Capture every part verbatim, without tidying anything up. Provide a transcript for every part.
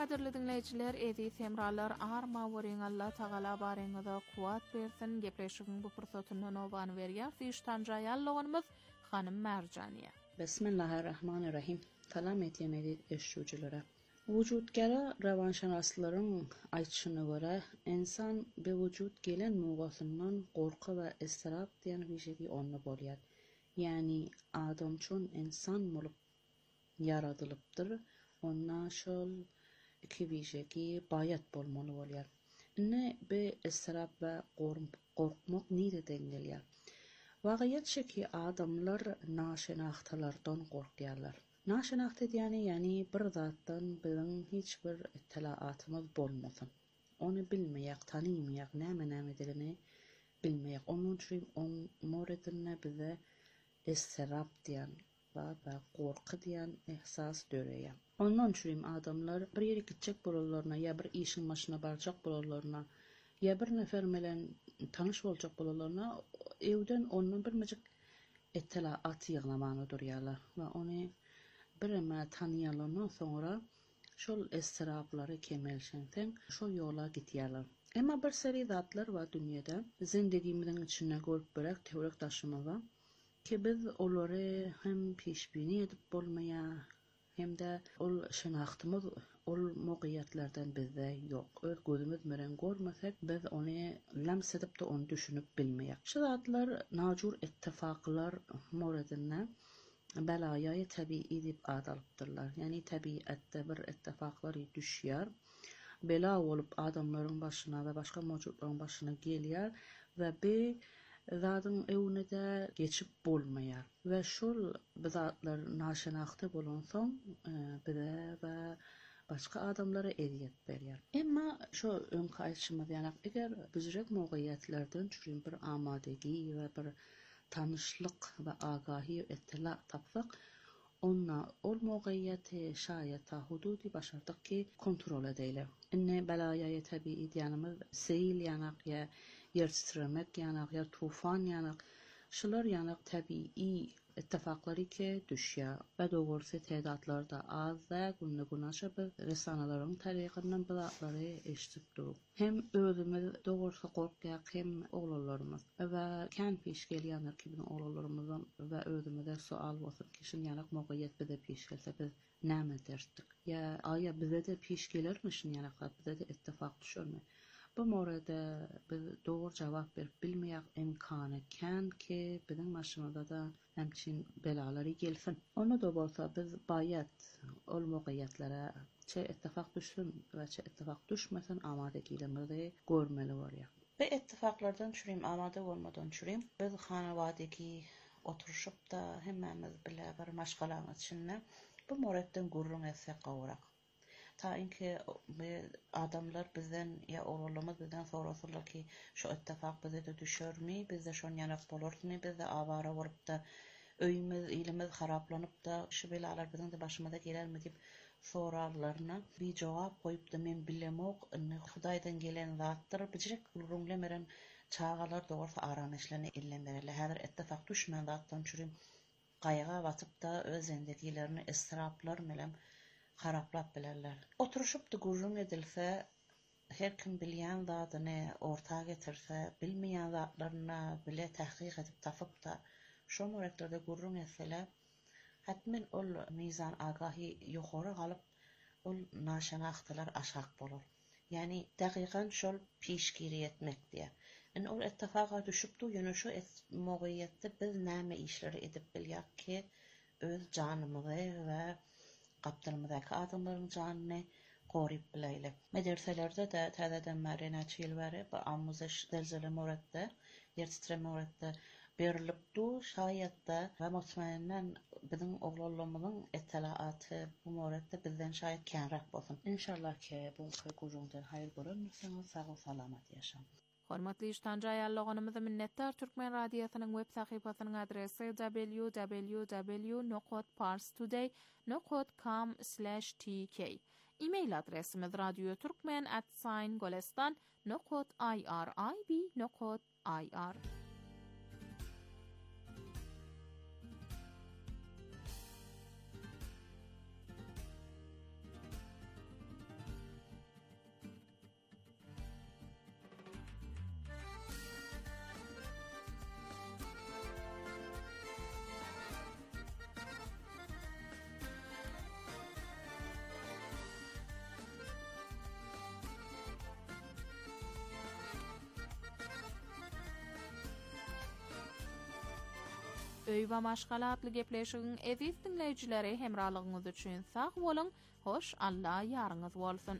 Kadirli dinleyiciler, edi semralar arma vorin Allah Taala barengada kuwat bersin. Gepleşigin bu fırsatyndan oban berýär Tanjayallygyňyz Hanym Merjaniýa. Bismillahirrahmanirrahim. Salam etýän eşşuwçylary. Wujudgara rawanşanaslaryň aýtşyna görä, insan be wujud gelen mugasyndan gorky we istirap diýen bir ony bolýar. Yani adam çün insan bolup yaradylypdyr. Onna şol iki bijeki bayat bolmaly bolýar. Ne be istirap we gorkmak nireden gelýär? Wagiyat şeki adamlar naşenahtalardan gorkýarlar. Naşenaht edýäni ýani bir zatdan biziň hiç bir ittilaatymyz bolmasyn. Onu bilmeýäk, tanymaýak, näme-näme dilini bilmeýäk. Onun üçin on moredine bize istirap diýen we gorky diýen ihsas döreýär. Ondan üçin adamlar bir ýere gitjek bolarlaryna ýa bir işin başyna barjak bolarlaryna ýa bir nefer bilen tanyş boljak bolarlaryna ewden ondan bir mejik ittilaat ýygnamany durýarlar we ony bireme tanıyalandan sonra şol istiraplary kemelşensen şol ýola gitýärler. Emma bir seri zatlar we dünýede zindegimizin içine görüp berek teorik taşymaga ki biz olary hem peşbini edip bolmaýa hem de ol şenahtymyz ol mogiýetlerden bizde ýok. Öz gözümüz bilen görmesek biz ony lems edip de onu düşünüp bilmeýek. Şu zatlar najur ittifaklar moredine belayay tabii dip adalypdyrlar. Yani tabiatda bir ittifaklar düşýär. Bela bolup adamlaryň başyna we başga mawjudlaryň başyna gelýär we be zadyň ewne geçip bolmaýar. We şol bizatlar naşenahty bolan soň bize we başga adamlara eziýet berýär. Emma şu öňki aýtşymyz ýani eger bizrek mogiýetlerden çürün bir amadegi we bir tanışlyk we agahy ettila tapsak, onna ol mogiýeti şaýata hududy başardyk ki kontrol edeýle. Inne belayay tabii diýenimiz seyl ýanak ýa yer titremek ýanak ýa tufan ýanak şular ýanak tabii ittifaklary ki düşýär we dogrusu tedatlar da az da günne günaşa bir resanalaryň tarygyndan bilatlary eşitip durup. Hem özümiz dogrusu gorkýak hem oglanlarymyz we kän peş gelýänler ki bizim oglanlarymyzdan we özümize sual bolsun ki şun ýanak mogiýet bize peş gelse biz näme derdik? Ya aýa bize de peş gelermi şun ýanak bize de ittifak düşürmi? Bu morada biz doğru cevap berip bilmeýäk imkany kän ki bizim maşynada da hemçin belalary gelsin. Onu da bolsa biz bayat ol mogiýetlere çe ittifak düşsün we çe ittifak düşmesin amadegilerimizi görmeli bolýar. Ve ittifaklardan çürüm amade bolmadan çürüm biz hanawatdaki oturuşup da hemmemiz bile bir maşgalaň içinde bu moratdan gurrun etsek gowrak. Ta inki adamlar bizden ya oğullarımız bizden sorasılar ki şu ittifak bize de düşürmi, biz de şon yanak bolurtmi, biz de avara olup da öyümüz, ilimiz haraplanıp da şu belalar bizden de başımıza gelir mi deyip sorarlarına bir cevap koyup da men bilemok, Hudaydan gelen zattır, bicirek urunlemeren çağalar doğrusu aranışlarını illenberler. Hedir ittifak düşmen zattan çürüm qayga batıp da öz zendegilerini istiraplar melem haraplap bilerler. Oturuşup da gurrun edilse, her kim bilýän zadyny ortaga getirse, bilmeýän zatlaryna bile tahqiq edip tapyp da şu moretlerde gurrun etsele, hatmen ol mizan agahy ýokary galyp, ol naşenahtylar aşak bolur. Yani daqiqan şol peşgiri etmek diye. Yani ol ittifaqa düşüpdi, ýöne şu mogiýetde biz näme işleri edip bilýär ki öz janymyzy we gapdyrmydaky adamlaryň janyny goryp bileýle. Medreselerde de täzeden bäri näçe ýyl bäri bu amyzyş derzele moratda, yer titreme moratda berilipdi. Şaýatda we mutmaýynan biziň oglanlarymyzyň ittilaaty bu moratda bizden şaýat känrak bolsun. İnşallah ki bu gurrundan haýyr görünmesiniz, sag salamat ýaşaň. Hormatly Tanjayallygyňyzy minnettar. Türkmen radiosynyň web sahypasynyň adresi w w w nokta parstoday nokta com slash t k. E-mail adresimiz radioturkmen at golestan nokta irib nokta ir. Öýba maşgala adly gepleşigiň eziz dinleýijileri hemralygyňyz üçin sag boluň, hoş Allah ýaryňyz bolsun.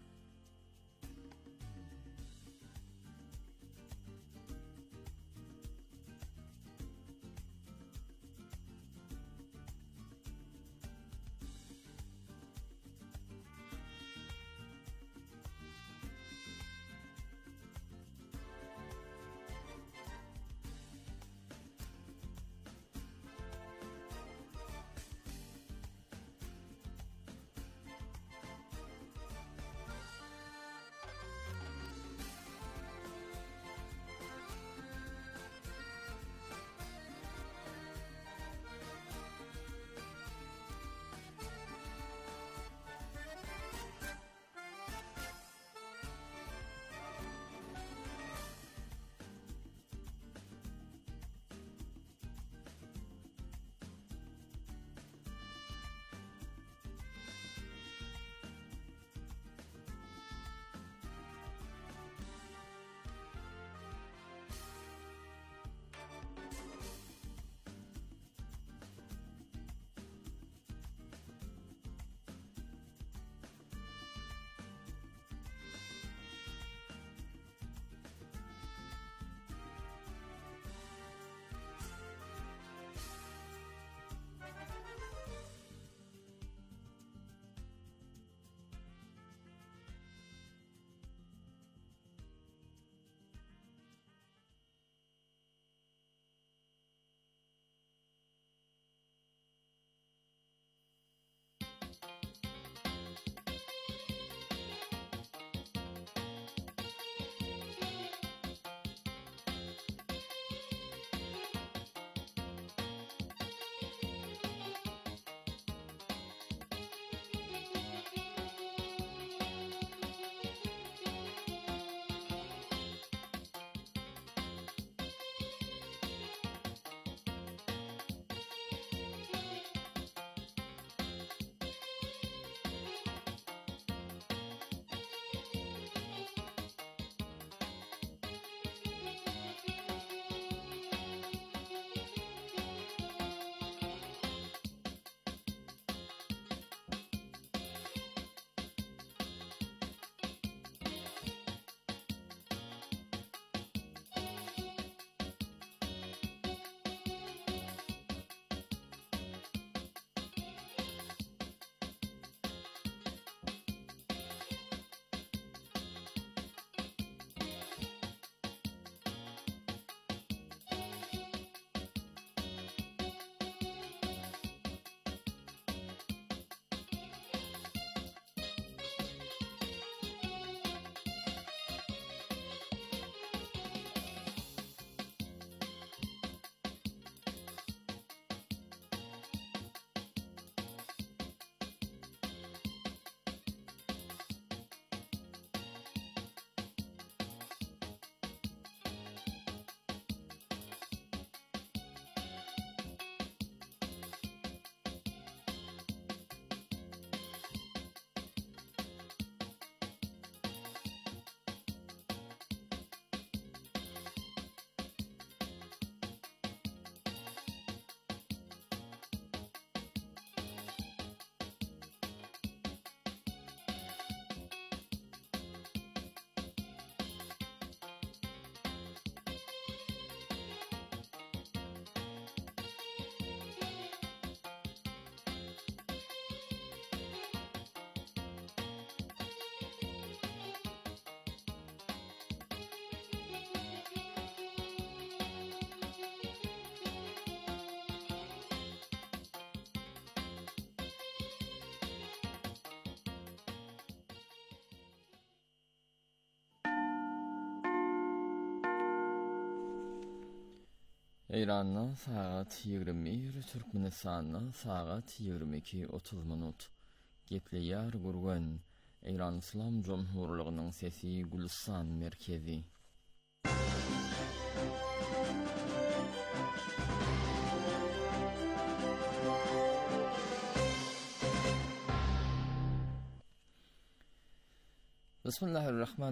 İran'da saat yigirme bir, Türkmenistan'da saat yigirme iki otuz minut. Gepleýär gurgan İran İslam Cumhurluğunyň sesi Gülistan merkezi.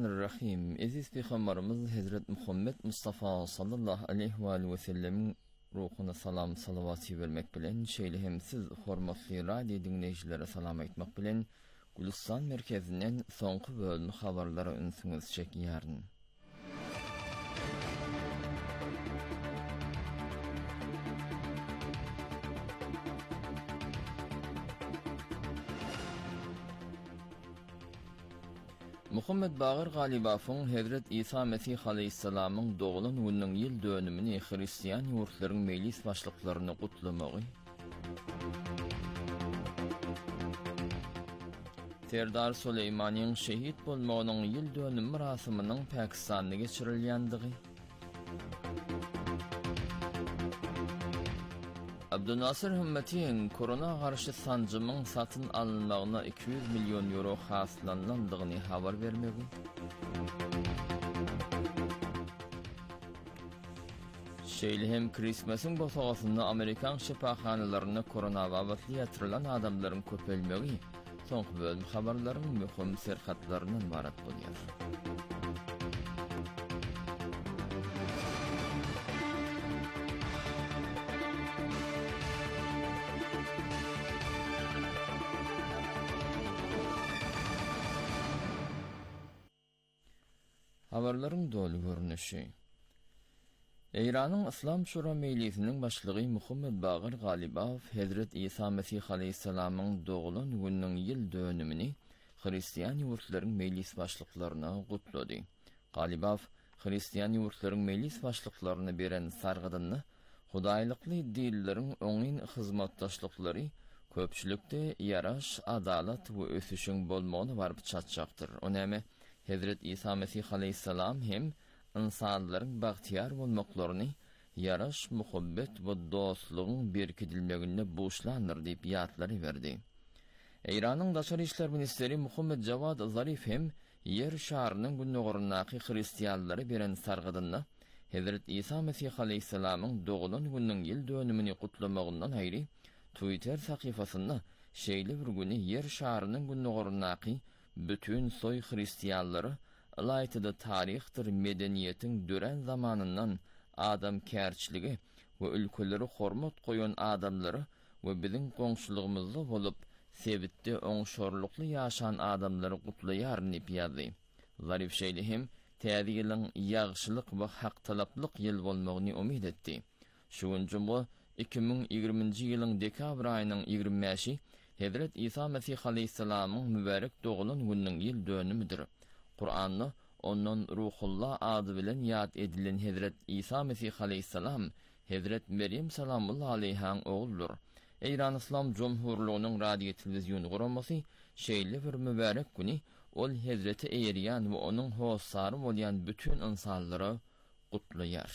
Bismillahirrahmanirrahim. Aziz Peygamberimiz Hazret Muhammed Mustafa sallallahu aleyhi ve sellem ruhuna salam salavati vermek bilen şeýle hem siz hormatly radio dinleýijilere salam aýtmak bilen Gülistan merkezinden soňky bölüm habarlara ünsüňiz çekýäryn. Muhammed Bagir Galibawyň Hazret İsa Mesih aleyhissalamyň doğulan günüň ýyl dönümini Hristiýan ýurtlaryň mejlis başlyklaryny gutlamagy, Serdar Suleymanyň şehit bolmagynyň ýyl dönüm marasiminiň Pakistanda geçirilýänligi, Abdunasir Himmetiň korona garşy sanjymyň satyn alynmagyna iki yüz milyon euro haslanlandygyny habar bermegi, şeýle hem Christmasyň bosagysyny Amerikan şifahanalaryna korona wagtly ýatyrylan adamlaryň köpelmegi soňky bölüm habarlarynyň möhüm serhatlarynyň ibarat bolýar. Habarlaryň dolu görnüşi. Eýranyň İslam Şura Mejlisiniň başlygy Muhammed Bagir Galibaw Hazret İsa Mesih aleyhissalamyň doğulan günüň ýyl dönümini Hristiýan ýurtlaryň mejlis başlyklaryna gutlady. Galibaw Hristiýan ýurtlaryň mejlis başlyklaryna beren sargydyny Hudaýlykly dilleriň öňin hyzmatdaşlyklary köpçülükde ýaraş, adalat we ösüşiň bolmagyny barp çatjakdyr. Onäme Hazret İsa Mesih aleyhissalam hem insanlaryň bagtyar bolmaklaryny ýaraş, muhabbet we dostlugyň berkidilmegine boşlandyr diýip ýatlary berdi. Eýranyň daşary işler ministeri Muhammed Javad Zarif hem ýer şarynyň günnägornaky hristiýanlary beren sargydyny Hazret İsa Mesih aleyhissalamyň doğulan günüň ýyl dönümini gutlamagyndan aýry Twitter sahyfasyna şeýle bir güni ýer şarynyň günnägornaky bütün soy hristiýanlary alaytyda tarihtir medeniýetiň dören zamanyndan adam kärçiligi we ülkeleri hormat goýan adamlary we biziň goňşulygymyzda bolup sebitde oňşorlukly ýaşan adamlary gutlaýar diýip ýazdy. Zarif şeýle hem täze ýylyň ýagşylyk we hak talaplyk ýyl bolmagyny umyt etdi. Şu üçin bu iki bin ýigriminji ýylyň dekabr aýynyň ýigirme beşi Hazret İsa Mesih aleyhissalamyň mübarek doğulan günüň ýyl dönümidir. Kur'an'da onun Ruhullah adı bilen ýat edilen Hazret İsa Mesih aleyhissalam Hazret Meryem salamullah aleyhaň oğuldur. Eýran İslam Cumhurluğunun radio televiziýony guramasy şeýle bir mübarek güni ol Hazreti eýerýän we onuň hossary bolýan bütün insanlary gutlaýar.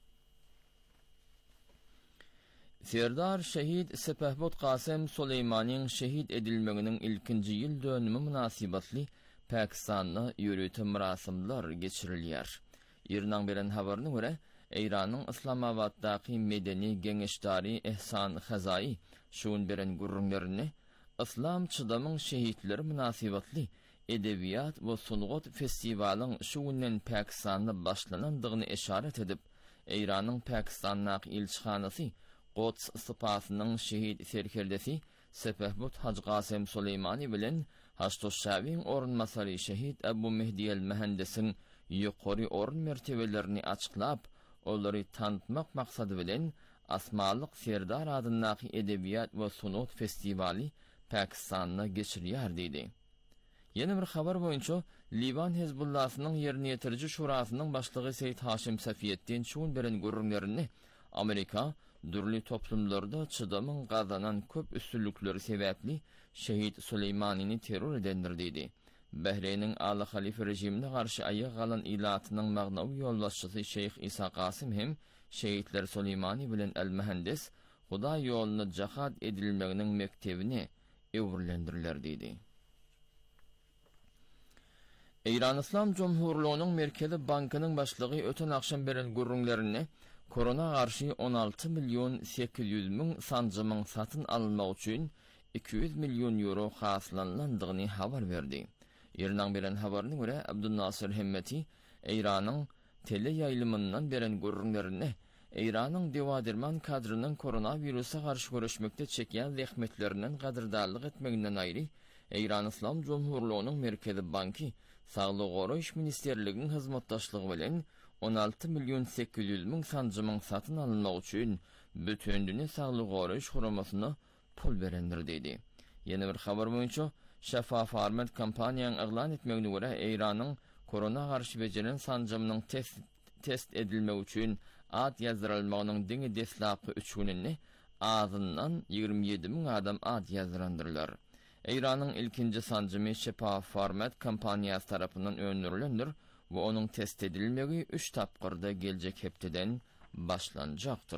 Serdar şehit Sepehbot Qasem Suleymanyň şehit edilmeginiň ilkinji ýyl dönümi münasibatly Pakistanda ýürüte marasimler geçirilýär. Ýerden beren habaryna görä, Eýranyň Islamabaddaky medeni geňeşdary Ehsan Hazai şuň beren gurrunlaryny İslam çydamyň şehitleri münasibatly edebiýat we sungat festiwaliň şu günden Pakistanda başlanandygyny eşaret edip, Eýranyň Pakistandaky elçihanasy Qods Sıpasynyň şehit serkerdesi Sepehbut Hacı Qasem Suleymani bilen Haştoşawiň orunmasary şehit Abu Mehdi el-Mehendesiň ýokary orun mertebelerini açyklap, olary tanıtmak maksady bilen Asmalyk Serdar adynaky edebiýat we sunat festiwali Pakistanda geçirýär diýdi. Ýene bir habar boýunça Liban Hezbullahynyň ýerine ýetiriji şurasynyň başlygy Seýid Haşim Safiýetdin şuň beren gurrunlaryny Amerika dürli toplumlarda çydamyň gazanan köp üstünlükleri sebäpli şehit Suleymanyny terror edendir diýdi. Bahreýniň Ala Halife rejimine garşy aýyk galan ilatynyň magnawy ýolbaşçysy Şeyh İsa Qasim hem şehitler Suleymani bilen el-Mehendes Huda ýoluny jahad edilmeginiň mektebini öwürlendirler diýdi. Eýran İslam Cumhurluğunun Merkezi Bankynyň başlygy öten akşam beren gurrunlaryny korona garşy on alty milyon sekiz yüz min sanjymyň satyn alynmak üçin iki yüz milyon euro haslanlandygyny habar berdi. Ýerden beren habaryna görä Abdunasir Himmeti Eýranyň tele ýaýlymyndan beren gurrunlaryny Eýranyň dewadirman kadrynyň koronawirusa garşy görüşmekde çekýän zähmetlerinden gadyrdarlyk etmeginden aýry, Eýran Islam Jomhurlygynyň Merkezi Banky Saglyk goraýyş Ministerliginiň hyzmatdaşlygy bilen on alty milyon sekiz yüz miň sanjymyň satyn alynmagy üçin bütün dünýä saglyk goraýyş guramasyna pul berendir dedi. Ýene bir habar boýunça Şeffaf Farmet kampaniýanyň eglan etmegine görä Eýranyň korona garşy bejeren sanjymynyň test test edilmegi üçin ad ýazdyrylmagynyň diňi deslapy üç günini azyndan ýigirmi ýedi miň adam ad ýazdyrandyrlar. Eýranyň ilkinji sanjymy Şeffaf Farmet kampaniýasy tarapyndan öňdürilendir we onuň test edilmegi üç tapgyrda geljek hepdeden başlanjakdyr.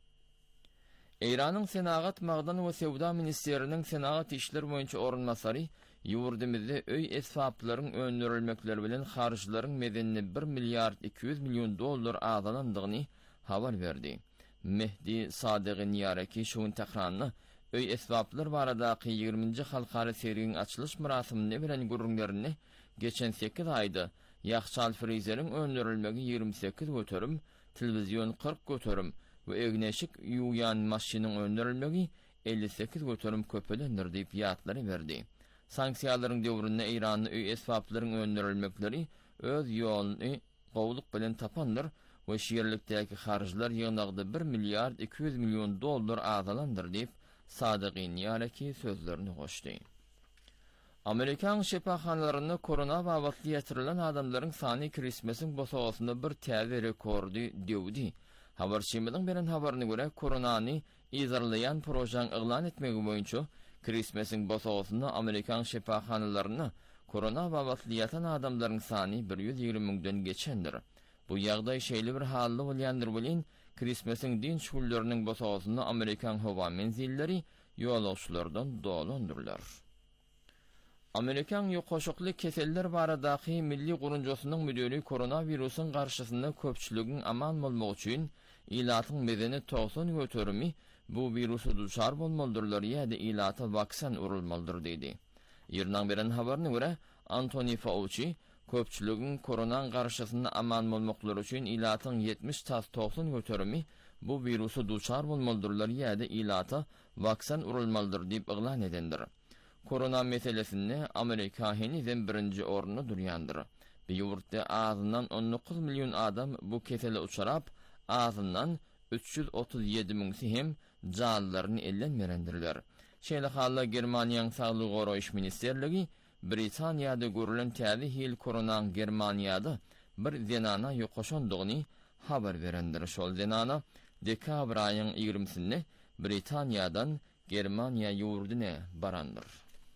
Eýranyň Senagat Magdan we Sewda Ministeriniň Senagat işleri boýunça orunmasary ýurdumyzda öý esbaplaryň öňdürilmekleri bilen harjylaryň medenini bir milliard iki yüz milyon dollar azalandygyny habar berdi. Mehdi Sadygy Niyaraki şuň takranyny öý esbaplar baradaky ýigirminji halkara seriýanyň açylyş murasymy bilen gurulmaryny geçen sekiz aýda ýagşal frizeriň öňdürilmegi ýigirmi sekiz göterim, telewizion kırk göterim we egneşik ýuýan maşynyň öňdürilmegi elli sekiz göterim köpelendir diýip ýatlary berdi. Sanksiýalaryň döwründe Eýranyň öý esbaplaryň öňdürilmekleri öz ýoluny gowluk bilen tapandyr we şeýerlikdäki harjylar ýygnagda bir milliard iki yüz milyon dollar azalandyr diýip Sadygy Niyaraki sözlerini goşdy. Amerikan şepahanlaryny korona babatly ýetirilen adamlaryň sany kirismesiň bosagasynda bir täze rekordy döwdi. Habarçymyň beren habaryna görä koronany izarlayan projeň eglan etmegi boýunça kirismesiň bosagasynda Amerikan şepahanalyny korona babatly ýatan adamlaryň sany bir yüz ýigirmi miňden geçendir. Bu ýagdaý şeýle bir hally bolýandyr bilen kirismesiň din şuullarının bosagasynda Amerikan howa menzilleri ýolagçylardan dolandyrlar. Amerikan ýokoşukly keseller baradaky milli gurunjasynyň müdiri koronawirusyň garşysynda köpçüligiň aman bolmagy üçin ilatyň medeni doksan göterimi bu virusy duçar bolmalydylar ýa-da ilata vaksin urulmalydyr dedi. Ýerden beren habaryna görä Anthony Fauci köpçüligiň korona garşysynda aman bolmaklary üçin ilatyň ýetmiş doksan göterimi bu virusy duçar bolmalydyr ýa-da ilata vaksin urulmalydyr diýip eglan edendir. Korona meselesinde Amerika henüzen birinci orunu duryandır. Bir yurtda azından on dokuz milyon adam bu kesele uçarap, azından üç yüz otuz yedi miňsi hem canlılarını ellenmerendirler. Şeýle halla Germaniýanyň Saglyk goraýyş Ministerligi Britaniýada görülen täze hil koronaň Germaniýada bir zenana ýokoşandygyny habar berendir. Şol zenana dekabr aýynyň ýigirmisinde Britaniýadan Germaniýa ýurduna barandyr.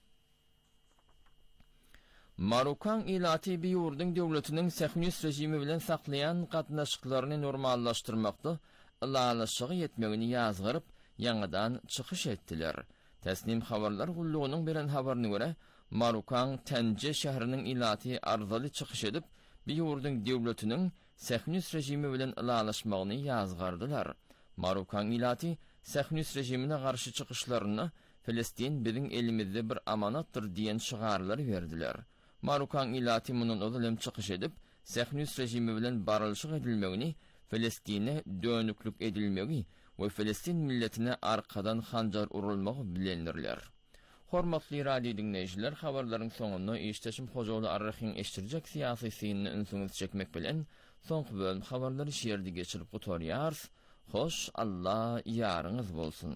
Marokan ilati bir ýurdun döwletiniň sähnis rejimi bilen saklayan gatnaşyklaryny normallaşdyrmakda ılalaşygy ýetmegini ýazgyryp ýangydan çykyş etdiler. Täsnim habarlar gullugynyň beren habaryna görä Marokan Tanje şäheriniň ilati arzaly çykyş edip bir ýurdun döwletiniň sähnis rejimi bilen ılalaşmagyny ýazgardylar. Marokan ilati sähnis rejimine garşy çykyşlaryny Filistin biziň elimizde bir amanatdyr diýen şygarlar berdiler. Marokan ilati munun özalem çykyş edip, sähnis rejimi bilen barylşyk edilmegini, Filistine dönüklük edilmegi we Filistin milletine arkadan hanjar urulmagy bilendirler. Hormatly radio dinleýijiler, habarlaryň soňunda işteşim Hojaly Arrahyň eşdirjek syýasy synyny ünsüňiz çekmek bilen soňky bölüm habarlary şeýerde geçirip gutarýar. Hoş Allah ýaryňyz bolsun.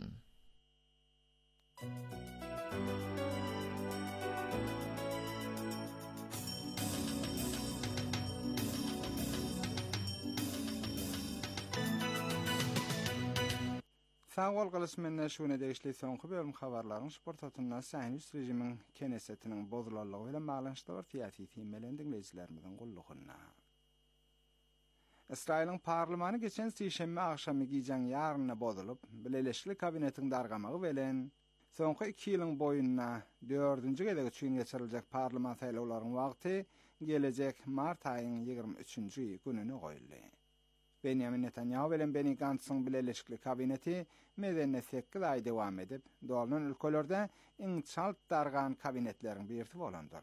Sağol gylysmynda şuna degişli soňky bölüm habarlaryň sportatyndan sähnis rejimiň kenesetiniň bozulanlygy bilen baglanşykda bar syýasy temelden dinleýijilerimiziň gullugyna. İsrail'in parlamanı geçen sişemme akşamı giýen ýaryna bozulup, Birleşikli kabinetiň dargamagy bilen soňky iki ýylyň boýunna dördünji gezek üçin geçiriljek parlament saýlawlarynyň wagty gelecek mart aýynyň ýygrimi üçünji gününe goýuldy. Benjamin Netanyahu bilen Benny Gantz'ın Birleşikli kabineti medenne sekiz ay dewam edip, dolanan ülkelerde iň çalt dargan kabinetleriň birisi bolandyr.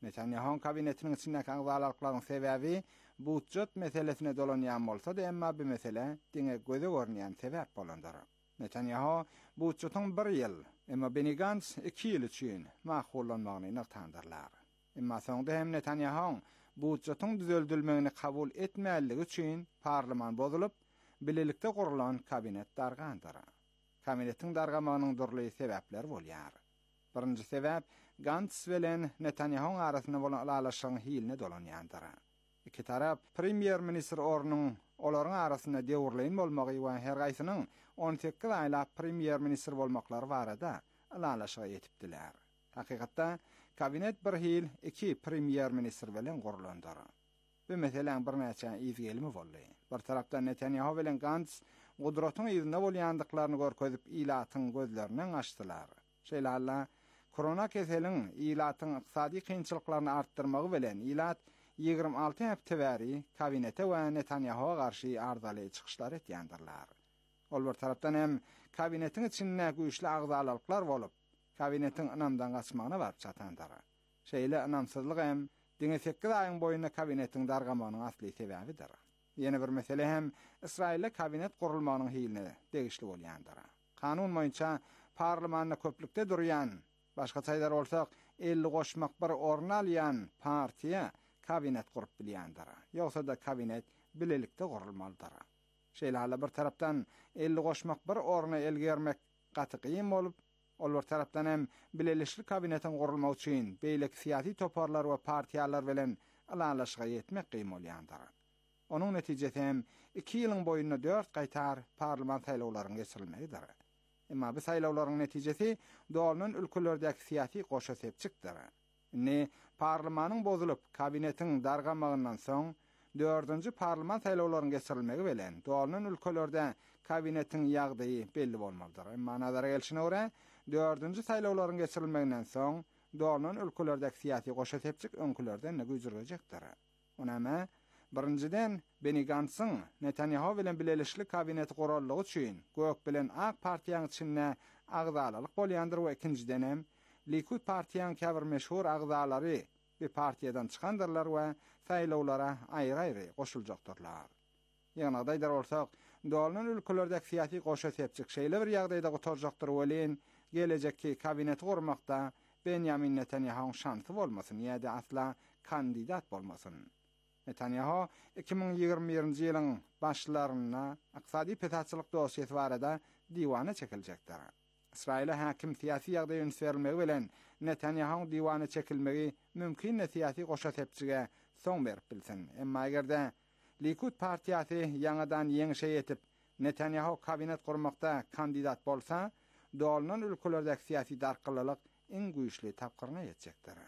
Netanyahu kabinetinin içindeki agzalarklaryň sebäbi budjet meselesine dolanýan bolsa da emma bu mesele diňe göze görnýän sebäp bolandyr. Netanyahu budjetyň bir ýyl, emma Benny Gantz iki ýyl üçin mahullanmagyny ynykdyrlar. Emma soňda hem Netanyahu budjetyň düzeldilmegini kabul etmäligi üçin parlament bozulup, bilelikde gurulan kabinet dargandyr. Kabinetiň dargamagynyň durly sebäpleri bolýar. Birinji sebäp Gantz bilen Netanyahu arasynda bolan alaşyň hiline dolanýandyr. Iki tarap premier minister ornunyň olaryň arasynda dewrleýin bolmagy we her gaýsynyň on sekiz aýlap premier minister bolmaklary barada alaşyga ýetipdiler. Hakykatda kabinet bir hil iki premier minister bilen gurulandyr. Bu meselen bir näçe izgelimi boldy. Bir tarapdan Netanyahu bilen Gantz gudratyň ýerinde bolýandyklaryny görkezip ilatyň gözlerini açdylar. Şeýle korona keseliň ilatyň ykysady kynçylyklaryny artdyrmagy bilen ilat ýygrimi alty hepde bäri kabinete we Netanyahu'a garşy ardaly çykyşlar etýändirler. Ol bir tarapdan hem kabinetiň içinde güýçli agzalyklar bolup, kabinetiň ynamdan gaçmagyna barp çatandyr. Şeýle ynamsyzlyk hem diňe sekiz aýyň boýunda kabinetiň dargamagynyň asly sebäbidir. Ýene bir mesele hem İsrail'e kabinet gurulmagynyň hiline degişli bolýandyr. Kanun boýunça parlamentda köplükde durýan, başga çaýlar bolsak elli goşmak bir orun alýan partiýa kabinet gurup bilýändir. Ýogsa da kabinet bilelikde gurulmalydyr. Şeýle bir tarapdan elli goşmak bir oruny elgermek gaty gyn bolup, ol bir tarapdan hem bilelikli kabinetin gurulmagy üçin beýlek syýasy toparlar we partiýalar bilen alaşyga ýetmek gyn bolýandyr. Onuň netijesi hem iki ýylyň boýunda dört gaýtar parlament saýlawlaryny geçirilmegidir. Emma bu saýlawlaryň netijesi dolanyň ülkelerdäki syýasy goşa sepçikdir. Ne parlamentnyň bozulup kabinetiň dargamagyndan soň dördünji parlament saýlawlaryny geçirilmegi bilen dolanyň ülkelerde kabinetiň ýagdaýy belli bolmalydyr. Emma nazara gelişine görä dördünji saýlawlaryň geçirilmeginden soň dolanyň ülkelerdäki syýasy goşa sepçik öňkülerden güýjürejekdir. Onama birinciden Benny Gantz'ın Netanyahu bilen bilelikli kabineti gurulmagy üçin gök bilen ak partiýanyň içinde agzalalyk bolýandyr we ikinciden hem Likud partiýanyň käbir meşhur agzalary bir partiýadan çykandyrlar we saýlawlara aýry-aýry goşuljaktyrlar. Ýagnaýdaýlar bolsak, dolanyň ülkelerdäki syýasy goşa sepçik şeýle bir ýagdaýda gotarjakdyr welin gelecekki kabinet gurmakda Benjamin Netanyahu'ň şansy bolmasyn ýa-da asla kandidat bolmasyn. Netanyahu iki ming ýygrimi birinji ýylyň başlaryna ykysady petatçylyk dosiýasy barada diwana çekiljekdir. İsrail'e hakim syýasy ýagdaýy ünserilmegi bilen Netanyahu'ň diwana çekilmegi mümkin syýasy goşa sepçige soň berip bilsin. Emma egerde Likud partiýasy ýangadan ýeňişe ýetip Netanyahu kabinet gurmakda kandidat bolsa, dolanyň ülkelerdäki syýasy darkylylyk iň güýçli tapgyryna ýetjekdir.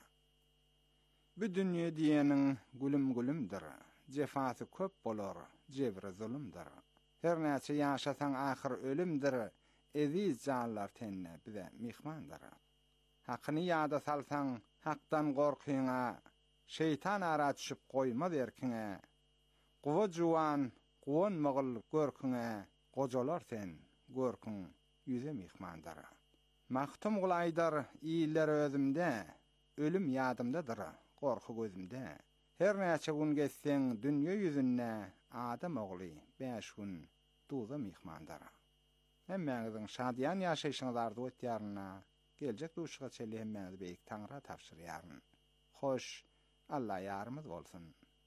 Bu dünýä diýeniň gülüm gülümdir. Jefasy köp bolar, jebri zulümdir. Her näçe ýaşasaň ahyr ölümdir. Eziz canlar tenne bize mihmandır. Hakyny ýada salsaň, hakdan gorkyňa, şeytan ara düşüp goýmaz erkiňe. Gowa juwan, gowan magyl görkiňe, gojalar sen, görkiň ýüze mihmandır. Mahtum gulaýdar iýler özümde, ölüm ýadymdadyr, gorky gözümde. Her näçe gün geçseň dünýä ýüzünde, adam ogly beş gün duza mihmandır. Hemmeňiziň şadyan ýaşaýşyňyz arzu etýärine, geljek duşga çeli hemmeňiz beýik Taňra tapşyrýaryn. Hoş, Allah ýarymyz bolsun.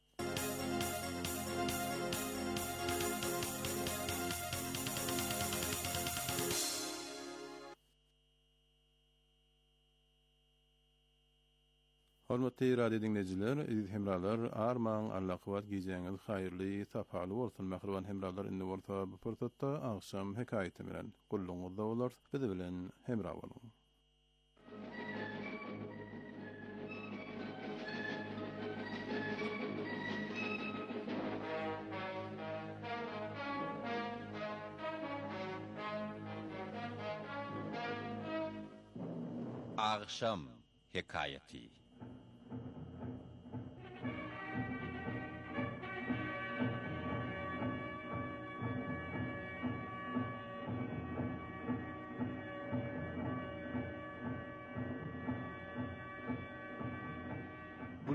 Hormatly radio dinleyijiler, aziz hemralar, armaň Allah kowat giýjeňiz haýyrly, safaly bolsun. Mähriban hemralar, indi bolsa bu pursatda akşam hekaýeti bilen gulluňyzda bolar. Biz bilen hemra boluň. Akşam hekaýeti.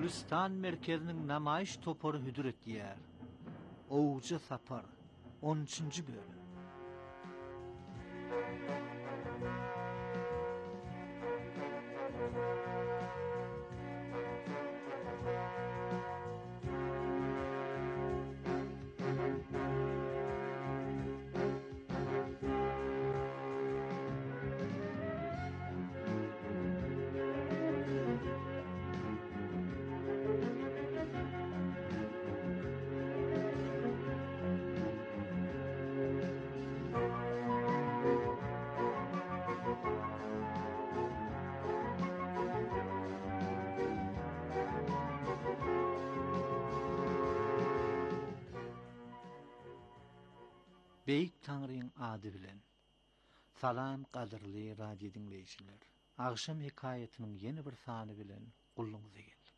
Gülistan merkezinin namayiş toporu hüdüret yer. Oğuca Sapar on üçüncü bölüm. Beyik Tanrı'nın adı bilen. Salam qadirli radio dinleyiciler. Akşam hikayetinin yeni bir sanı bilen kulluğunuza geldik.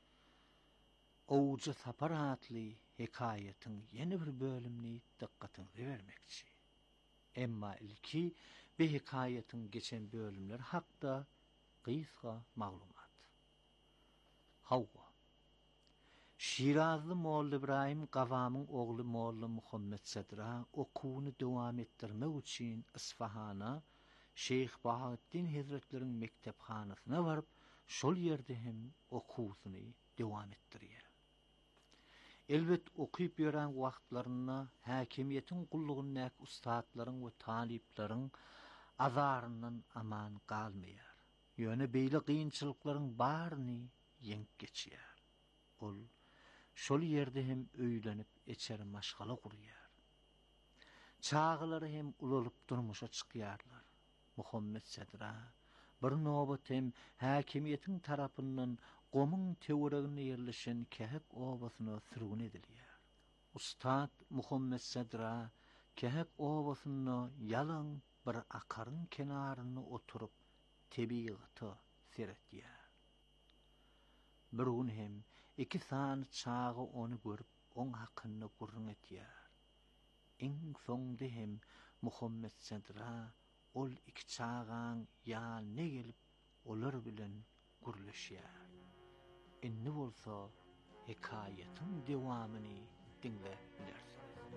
Oğuca Sapar adlı hikayetin yeni bir bölümünü dikkatinize vermekçi. Emma ilki ve hikayetin geçen bölümler hakkında kıyısga maglumat. Havva Şirazlı Molla İbrahim Qavam'ın oğlu Molla Muhammed Sadra okuunu devam ettirmek için İsfahan'a Şeyh Bahaddin Hazretlerinin mektephanasına varıp şol yerde hem okusunu devam ettiriyor. Elbet okuyup yören vaxtlarına hakimiyetin kulluğunnak ustadların ve taliplerin azarından aman kalmayar. Yöne beyle kıyınçılıkların barını yenk geçiyor. Ol şol yerde hem öýlenip eçer maşgala gurýar. Çağıları hem ulalyp durmuşa çykýarlar. Muhammed Sadra bir nobat hem hakimiyetin tarapyndan gomyň töweregine ýerleşen Kehek obasyna sürgün edilýär. Ustad Muhammed Sadra Kehek obasyna ýalan bir akarın kenaryna oturup tebigaty seretýär. Bir gün hem iki san çağı onu görüp on hakkını gurrun etýär. Eň soňda hem Muhammed Sadra ol iki çağaň ýanyna gelip olar bilen gurleşýär. Indi bolsa hikayetin dewamyny dinle bilersiniz.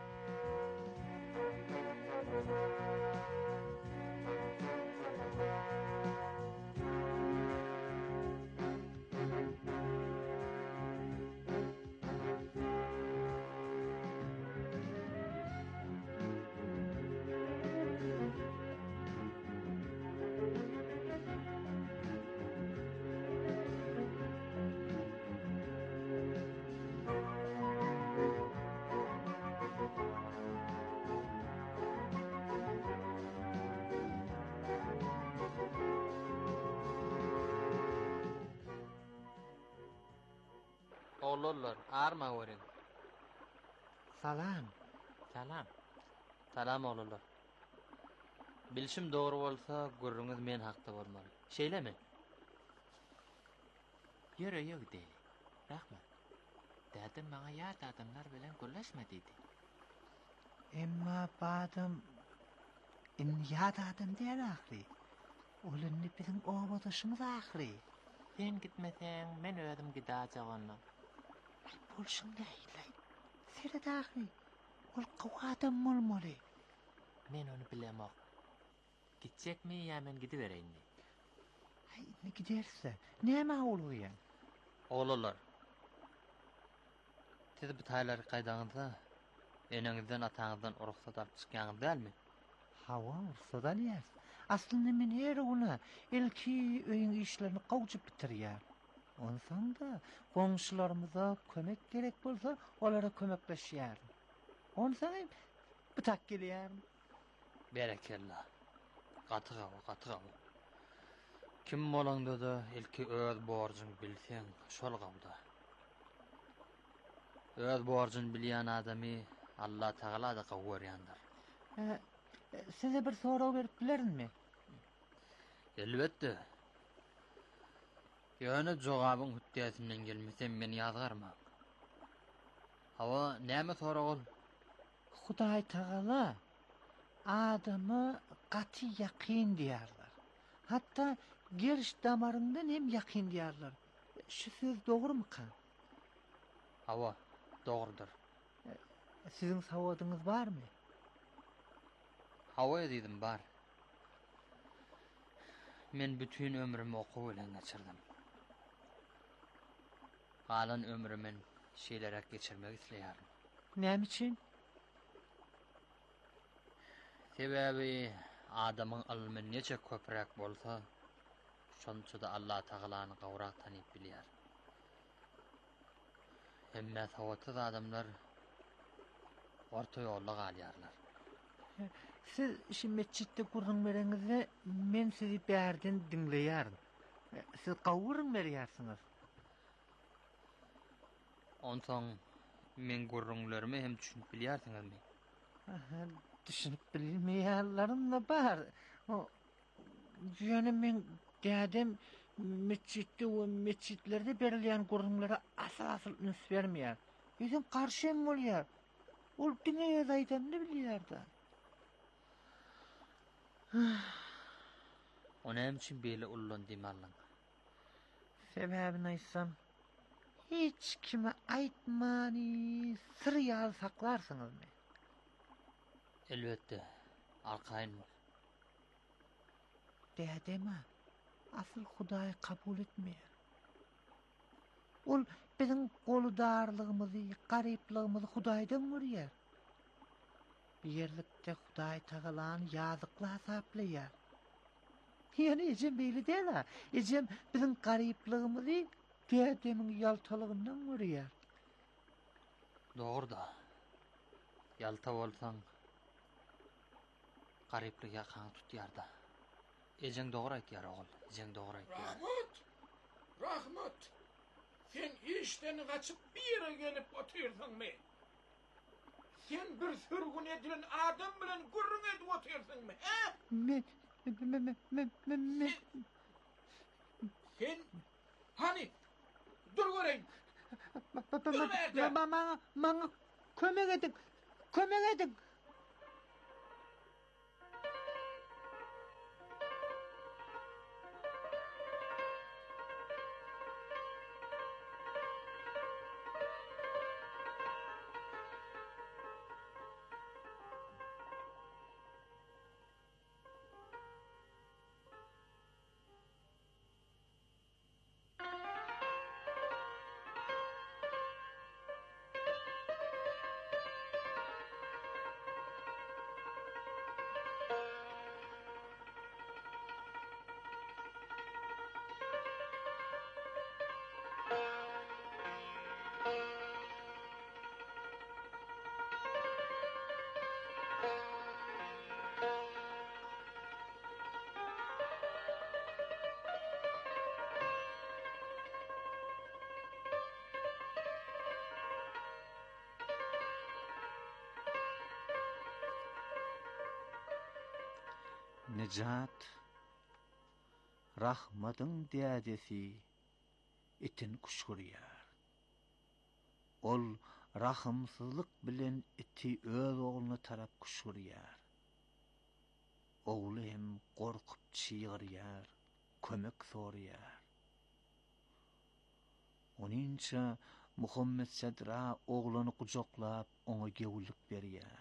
Oğlullar, arma verin. Salam. Salam. Salam oğlullar. Bilşim doğru bolsa, gurrunuz men hakda bolmaly. Şeýlemi? Ýöre ýok diýdi. Rahmat. Dädim maňa ýat adamlar bilen gurlaşma diýdi. Emma badam in ýat adam diýer ahly. Olunny bizim obadaşymyz ahly. Sen gitmeseň, men özüm gidäjegim. Bolşun näýley? Sere dahly. Ol qawadam bolmaly. Men onu bilemok. Gitjekmi ýa men gidibereyinmi? Hay, ne giderse. Näme bolýar? Oğlullar. Siz bu taýlary gaýdaňyzda eneňizden ataňyzdan uruksa alyp çykýaňyz dälmi? Hawa ursadan ýer. Aslında men her ona elki öýüň işlerini gawjyp bitirýär. Ondan da goňşularymyza kömek gerek bolsa, olara kömekleşýär. Ondan bu tak gelýär. Berekellah. Gaty gawy, gaty gawy. Kim bolanda da elki öz borjyny bilseň, şol gawda. Öz borjyny bilýän adamy Allah Taala da gawurýandyr. E, size bir soraw berip bilerimmi? Elbetde. Ýöne jogabyň hüddiýetinden gelmesem men ýazgarma. Hawa näme sorawol? Hudaý Taala adamy gaty ýakyn diýerler. Hatda geriş damaryndan hem ýakyn diýerler. şu söz doğru mu kan? Hawa, doğrudur. Sizin sawadınız var mı? Hawa dedim bar. Men bütün ömrümü okuw bilen geçirdim. Galan ömrümün şeýlerek geçirmek isleýärdim. Näme için? Sebäbi adamyň ilmi neçe köprek bolsa, şonça da Allah Taala'ny gawrak tanyp bilýär. Hemme sawatsız adamlar orta ýolda galýarlar. Siz şu mescitte gurrun bereňizde men sizi bärden dinleýärim. Siz gawurun berýärsiňiz. Onsoň men gurrunlarymy hem düşünüp bilýärsiňizmi? Aha, düşünüp bilmeýärlerim da bar. O ýöne men dädem mescitte we mescitlerde berilýän gurrunlara asasy üns bermeýär. Özüm garşym bolýar. Ol diňe ýaýdandy bilýärdi. Ona hem için beýle ullan diýmalyň. Sebäbini aýtsam, hiç kime aýtmany sir ýaly saklarsynızmy? Elbetde, arkaýyn. Dädeme, asyl Hudaý kabul etmeýär. Ol biziň goludarlygymyzy, garyplygymyzy Hudaýdan görýär. Yerlikde Hudaý Taala'ny ýazykly hasaplayar. Yani ejem beýle däl ha. Ejem biziň garyplygymyzy dädemiň ýaltalygyndan görýär. Doğru da. Yalta bolsaň garyplyga kan tutýar da. Ejem doğru aýtýar ogul. Ejem doğru aýtýar. Rahmat. Rahmat. Sen işten kaçıp bir yere gelip oturýarsyňmy? Sen bir sürgün edilen adam bilen gurrun edip oturýarsyňmy? He? Men men men men men Sen hani dur göreýin. Maňa maňa kömek edin. Kömek edin. Necat, rahmatyň dädesi itin kuşgurýar. Ol rahimsizlik bilen iti öz oğluna tarap kuşgurýar. Oğlu hem gorkup çyğırýar, kömek sorýar. Oninça Muhammed Sedra oğlunu kucaklap ona gewlik berýär.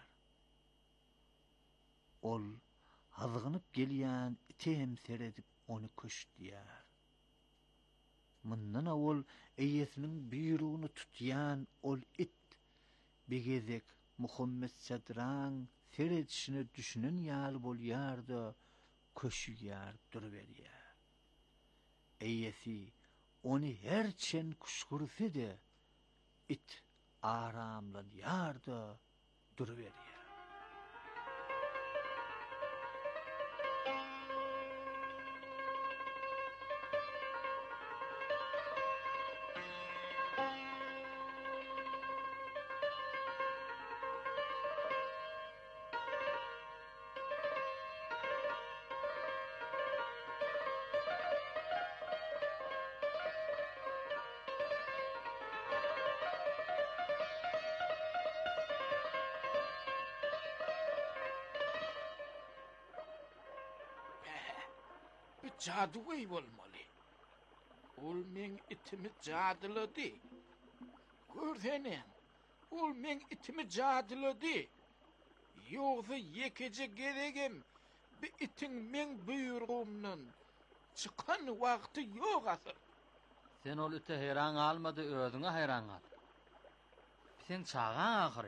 Ol hazgynyp gelýän iti seredip onu köşdýär. Mundan awul eýesiniň büýrügini tutýan ol it begezek Muhammed Sedraň seredişini düşünen ýaly bolýardy, köşüýär, durberýär. Eýesi onu herçen kuşgursy-de it aramlanýardy, durberýär. Cadugy bolmaly. ol men itimi jadylady. Görsenem, ol men itimi jadylady. Ýogsa ýekece geregem bir itin men buyurgumdan çıkan wagty ýok asyr. Sen ol ite hayran almady, özüňe hayran al. Sen çağan ahyry.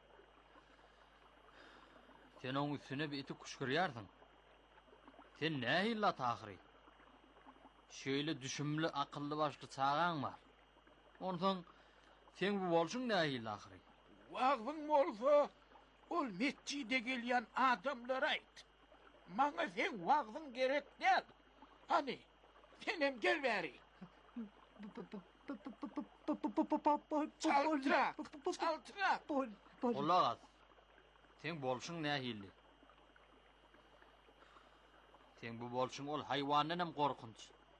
Sen oň üstüne bir iti kuşkurýarsyň. Sen nähilla tahyry? Şöyle düşünmeli, akıllı başlı çağan var. Ondan sen bu bolşuň nähilla ahyry? Wagtyň bolsa, ol mescide gelýän adamlara aýt. Maňa sen wagtyň gerek däl. Hani, senem gel bäri. Çaltırak, çaltırak. Olağaz, sen bolşuň nähilli? Sen bu bolşuň ol haýwanynam gorkunç.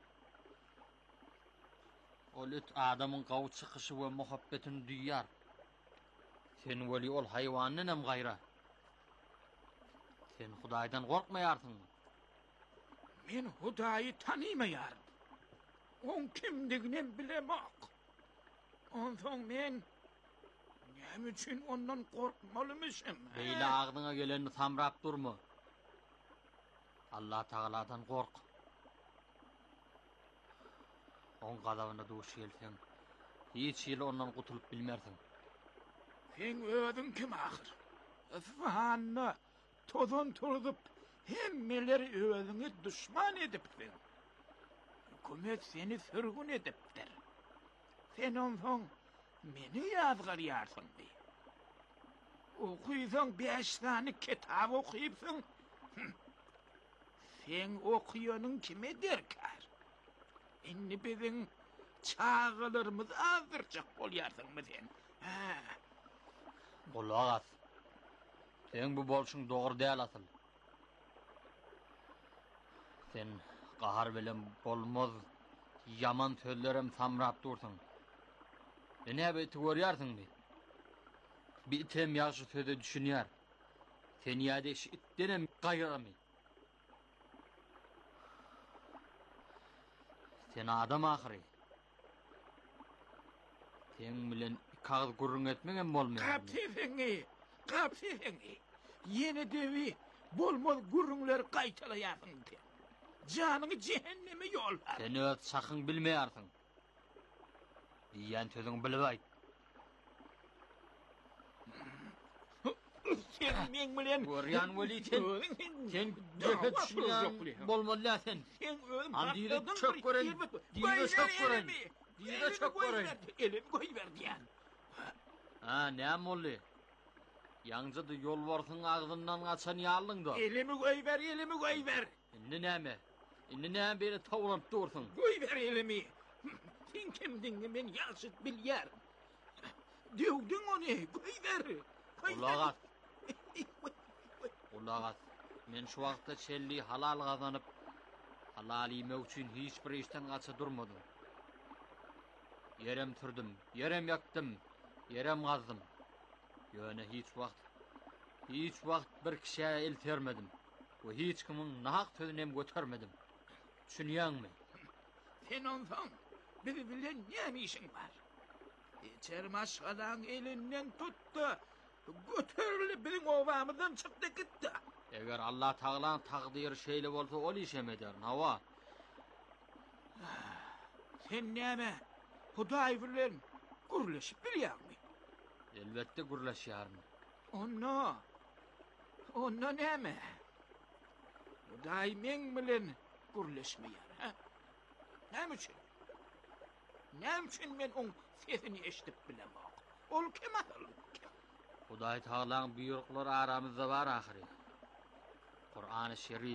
Ol üt adamyň gawy çykyşy we muhabbetini duýýar. Sen weli ol haýwanynam gaýra. Sen Hudaýdan gorkmaýarsyňmy? Men Hudaýy tanymaýarym. On kimdigini bilemek. Ondan men näme üçin ondan gorkmalymyşym? Beýle agdyňa geleni samrap durma. Allah Taala'dan gork. On gadawyna duş gelsen, hiç ýyl ondan gutulup bilmersiň. Sen özüň kim ahyr? Isfahanna tozan turdup hemmeleri özüňe düşman edipdir. Hükümet seni sürgün edipdir. Sen ondan meni ýazgarýarsyň di. Okuýsaň beş tane kitap okuýpsyň. Sen okuýanyň kime derkar? Inni biziň çağılarymyz azyrjak bolýarsyňmy sen? Ha. Golagaz. Sen bu bolşuň dogry däl asyl. Sen gahar bilen bolmaz yaman sözlerem samrap dursyň. Näme görýärsiňmi? Bir item ýaşy söze düşünýär. Sen ýa-da itdenem gaýramy. Sen adam ahyry. Sen bilen kağız gurrun etmegen bolmaýar. Kapsefeňi, kapsefeňi. Ýene dewi bolmaz gurrunlar gaýtalaýarsyň. Janyňy cehenneme ýollar. Sen öz sakyň bilmeýärsiň. Diýen sözüň bilip aýt. Sen men bilen görýän weli sen. Sen döpe düşünýän bolmaly sen. Sen özüm Andyny çök gören, diýde çök gören. Diýde çök gören. Elim goýber diýen. Ha, näme boldy? Ýaňjydy ýol barsyň agdyndan gaçan ýaldyň da. Elimi goýber, elimi goýber. Indi näme? Indi näme beri tawlap dursyň? Goýber elimi. Sen kimdiňi men ýaşy bilýär. Diýdin ony, goýber. Ulagaz. Ulagaz. Men şu wagtda çelli halal gazanyp halal ýemek üçin hiç bir işden gaça durmadym. Yerem türdüm, yerem yaktım, yerem gazdym. Ýöne hiç wagt, hiç wagt bir kişiye el termedim. We hiç kimin nahak sözünem götermedim. Düşünýärmi? Sen ondan bizi bilen näme işiň bar? Geçer maşgadan elinden tuttu. Göterilip biziň obamyzdan çykdy gitdi. Eger Allah Taala'nın takdiri şeýle bolsa ol işem eder. Hawa. Sen näme? Hudaý bilen gurleşip bilýärmi? Elbette gurleşýärmi. Onda. Onda näme? Hudaý men bilen gurleşmeýär, ha? Näme üçin? Näme üçin men oň sesini eşitip bilemok? Ol kim asyl? Hudaý Taala'nın buyrukları aramızda var ahyry. Kur'an-ı Şerif.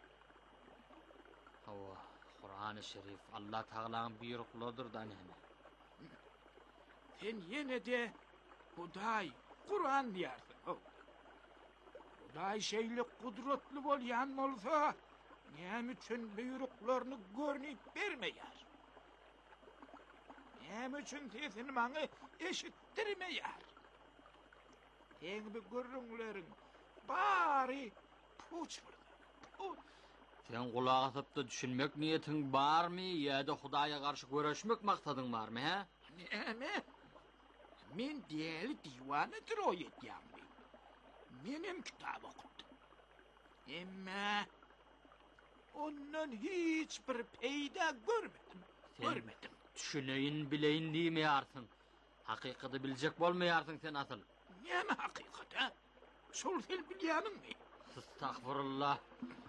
Hawa, Kur'an-ı Şerif Allah Taala'nın buyruklarıdır da näme? Sen ýene de Hudaý Kur'an diýärsiň. Hudaý şeýle kudretli bolýan bolsa, näme üçin buyruklaryny görnüp bermeýär? Näme üçin sesini maňa eşitdirmeýär? Sen bu gurrunlaryň bari puç boldy. Sen kulak atıp da düşünmek niyetin var mı? Ya da Hudaya karşı görüşmek maksadın var mı he? Näme? Men deli divanıdır o yetýän. Menem kitap okudum. Emma ondan hiç bir peyda görmedim. Sen Görmedim. düşüneyin bileyin diýmeýärsiň. Hakykati biljek bolmaýarsyň sen asıl. Näme hakykat ha? Şol sen bilýänmi? Estağfurullah.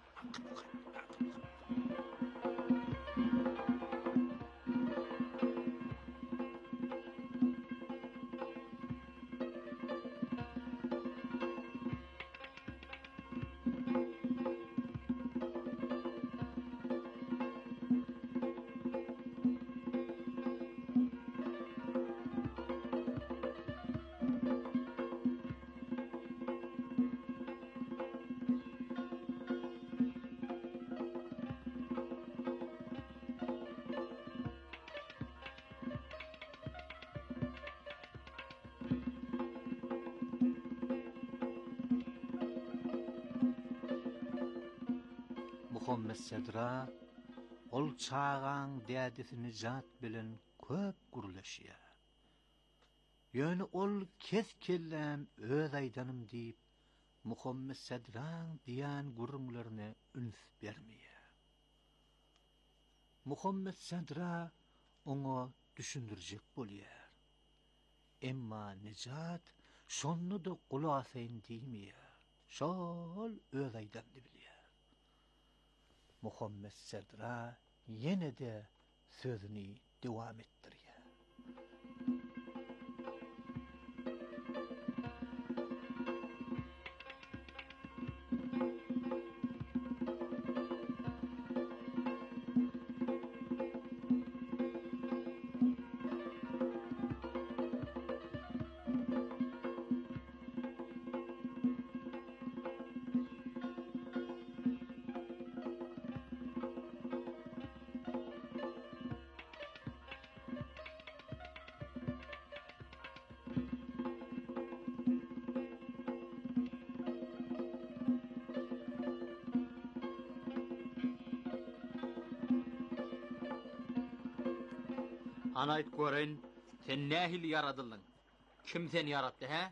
Muhammed Sedra ol çağan dädisini zat bilen köp gurlaşýar. Ýöne ol kes kellem öz aýdanym diýip Muhammed Sedraň diýen gurrunlaryna üns bermeýär. Muhammed Sedra oňa düşündirjek bolýar. Emma Nejat şonnu da kulak asaýyn diýmeýär. Şol öz aýdandy bilýär. Muhammed Sedra yine de sözünü devam ettiriyor. Ana ayt göreň, sen nähil yaradylyň? Kim seni yaratdy he?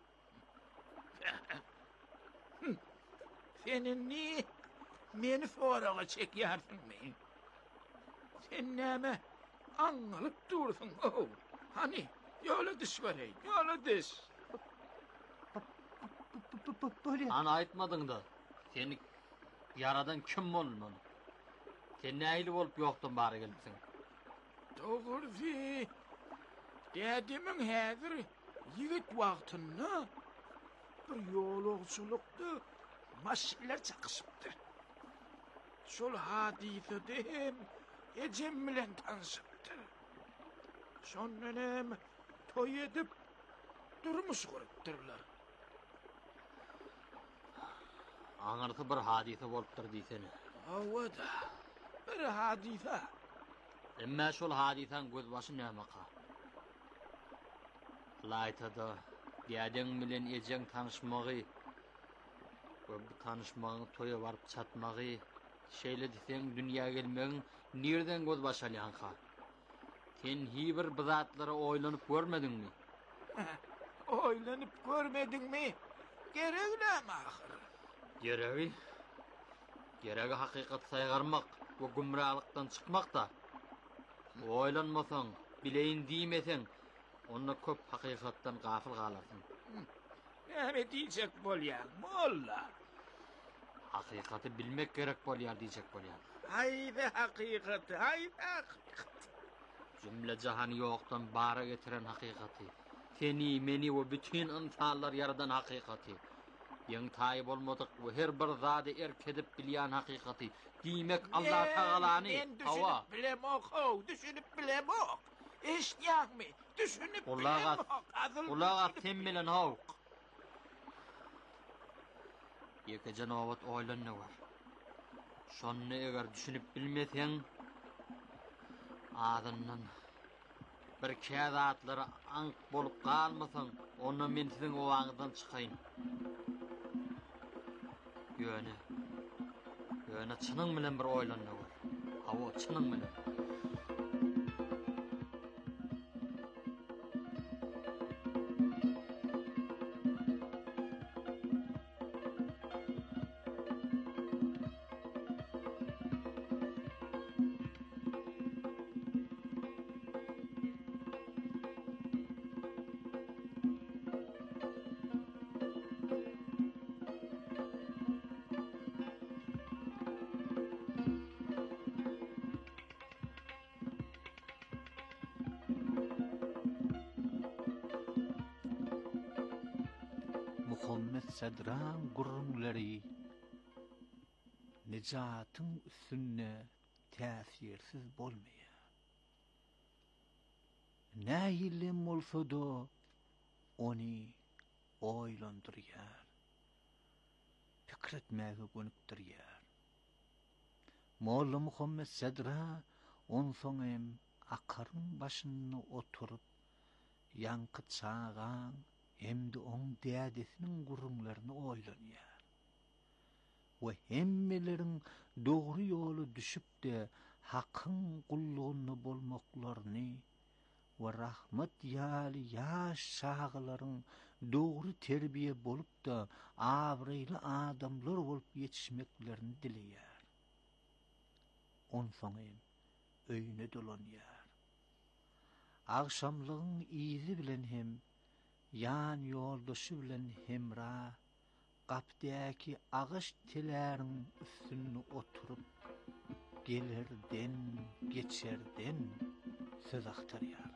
Senin ni meni foraga çekýärsiň men. Sen näme aňalyp dursun o? Hani ýöle düş bereýin, ýöle düş. Ana aytmadyň da. Seni yaradan kim bolmaly? Sen nähil bolup ýokdan bary gelipsiň? Doğru. Dädimin häzir ýigit wagtyny bir ýolagçylykda maşinler çakışıpdyr. Şol hadisede hem ecem bilen tanışıpdyr. Şondan toy edip durmuş gurupdyrlar. Aňarda bir hadise bolupdyr diýsene. Awada bir hadise. Emma şol hadisan göz başy nämeqa? Laýtada dädeň bilen ejeň tanışmagy we bu tanışmagyň toýa baryp çatmagy, şeýle diýsem dünýä gelmegiň nerden göz başalýanka? Sen hiçbir bizatlary oýlanyp görmediňmi? Oýlanyp görmediňmi? Gereklämi ahir? Geregi? Geregi hakykat saýgarmak we gumralykdan çykmak da. Oýlanmasaň, bileýin diýmeseň, onda köp hakykatdan gafil galarsyň. Näme diýjek bolýar, molla? Hakykaty bilmek gerek bolýar diýjek bolýar. Haýda hakykaty, haýda hakykaty. Jümle jahany ýokdan bara getiren hakykaty. Seni, meni we bütün insanlar yaradan hakykaty. Ýeň taýyp bolmadyk we her bir zady erkedip bilýän hakykaty. Diýmek Allah Taalany hawa. Bilemok, düşünüp bilemok. Eşdýärmi? Düşünüp bilemok. Ulagat sen bilen hawk. Ýeke janabat oýlanyny bar. Şonu eger düşünüp bilmeseň, adamdan bir käzatlary ank bolup galmasaň, onu men siziň owaňyzdan çykaýyn. Ýöne. Öne çynyň bilen bir oýlanyp bar. Hawa çynyň bilen. Muhammed Sadran gurrunlary nijatyň üstünde täsirsiz bolmaýar. Nähilem bolsa-da ony oýlandyrýar, pikretmäge gönükdirýär. Molla Muhammed Sadra onsoň hem akarın başyna oturup ýanky çagan hemde oň dädesiniň gurrunlaryny oýlanýar. We hemmelerin dogry ýoly düşüp-de hakyň gullugyny bolmaklaryny we rahmat ýaly ýaş çağlaryň dogry terbiýe bolup-da abrayly adamlar bolup ýetişmeklerini dileýär. Onsoň hem öýüne dolanýar. Agşamlygyň izi bilen hem yan yoldaşı bilen hemra gapdäki agyş telerin üstüne oturup gelirden geçerden söz aktarýarlar.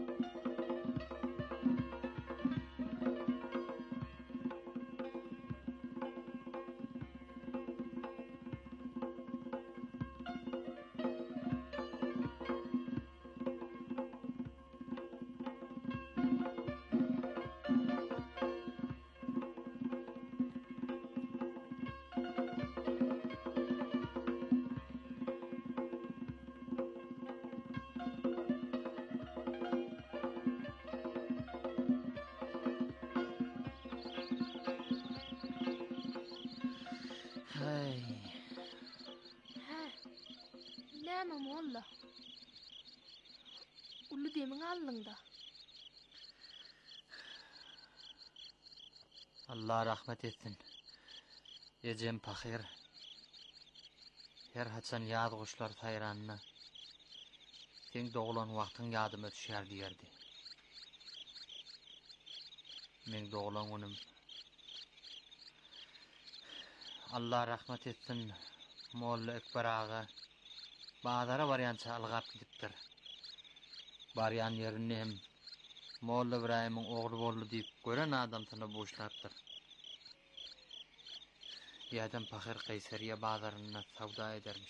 Näme molla? Ulu demiň allyňda. Allah rahmet etsin. Ejem Pahir. Her haçan ýad goşlar taýranyna. Sen doglan wagtyň ýadyma düşýär diýerdi. Men doglan onum. Allah rahmet etsin. Molla Ekber ağa bazara barýança algap gidipdir. Baryan ýerini hem Molla Ibrahim'in oğlu boldy diýip gören adamsyna boşlapdyr. Ýa-da Pahir Kayseriýa bazaryna savda edermiş.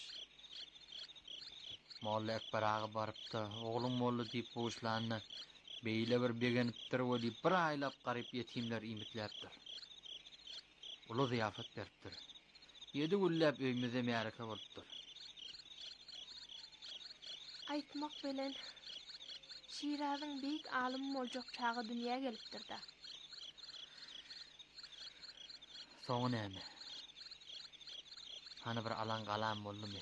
Molla Ekber ağa barypdy, oğlum Molla diýip boşlanyny beýle bir begenipdir we diýip bir aýlap garyp ýetimler imitläpdir. Uly ziýafat beripdir. Ýedi güllap öýümizde märeke bolupdyr. Aýtmak bilen Şirazyň beýik alymy boljak çagy dünýäge gelipdir da. Soňy näme? Hany bir alan galan boldymy?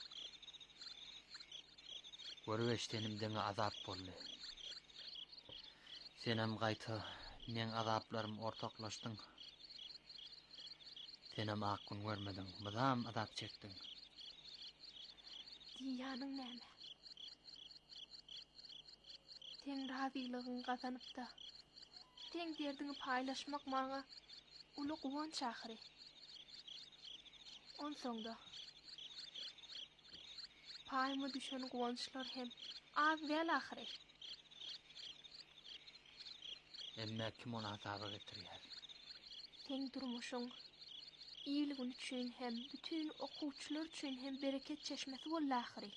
Görüşdenimden azap boldy. Senem gaýta, men azaplarym ortaklaşdyň. Senem akyn görmediň, mydam azap çekdiň. Diýanyň näme? Sen razylygyň gazanypda, sen derdiňi paýlaşmak maňa uly guwanç ahry. Onsoňda paýma düşen guwançlar hem az wel ahry. Emma kim onu azaba getirýär? Sen durmuşyň iýligin üçin hem bütün okuwçylar üçin hem bereket çeşmesi bolla ahry.